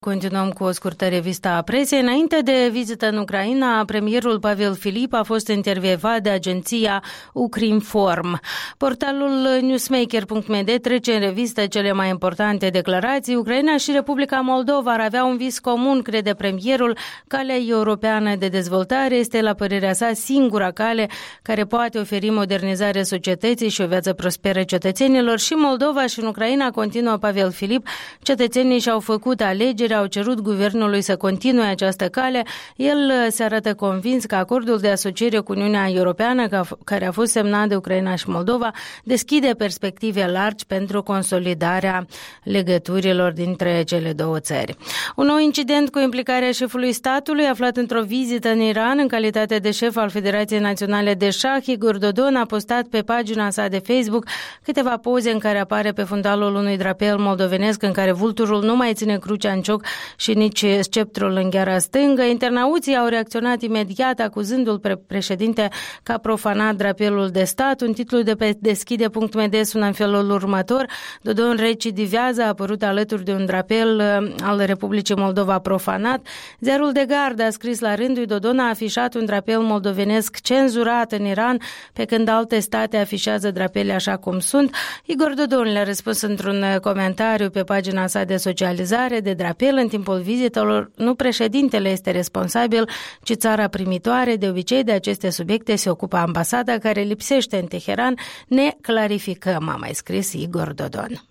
Continuăm cu o scurtă revistă a presei. Înainte de vizită în Ucraina, premierul Pavel Filip a fost intervievat de agenția Ukrinform. Portalul newsmaker.md trece în revistă cele mai importante declarații. Ucraina și Republica Moldova ar avea un vis comun, crede premierul. Calea europeană de dezvoltare este, la părerea sa, singura cale care poate oferi modernizare societății și o viață prosperă cetățenilor. Și Moldova și în Ucraina, continuă Pavel Filip, cetățenii și-au făcut alegeri, au cerut guvernului să continue această cale. El se arată convins că acordul de asociere cu Uniunea Europeană, care a fost semnat de Ucraina și Moldova, deschide perspective largi pentru consolidarea legăturilor dintre cele două țări. Un nou incident cu implicarea șefului statului, aflat într-o vizită în Iran, în calitate de șef al Federației Naționale de Șah, Igor Dodon a postat pe pagina sa de Facebook câteva poze în care apare pe fundalul unui drapel moldovenesc în care vulturul nu mai ține crucea în cioc și nici sceptrul în gheara stângă. Internauții au reacționat imediat, acuzându-l pe președinte că a profanat drapelul de stat. Un titlu de pe deschide.md sună în felul următor: Dodon recidivează, a apărut alături de un drapel al Republicii Moldova profanat. Ziarul de Gardă a scris la rândul: Dodon a afișat un drapel moldovenesc cenzurat în Iran, pe când alte state afișează drapele așa cum sunt. Igor Dodon le-a răspuns într-un comentariu pe pagina sa de socializare: de drapel în timpul vizitelor nu președintele este responsabil, ci țara primitoare. De obicei de aceste subiecte se ocupă ambasada care lipsește în Teheran. Ne clarificăm, a mai scris Igor Dodon.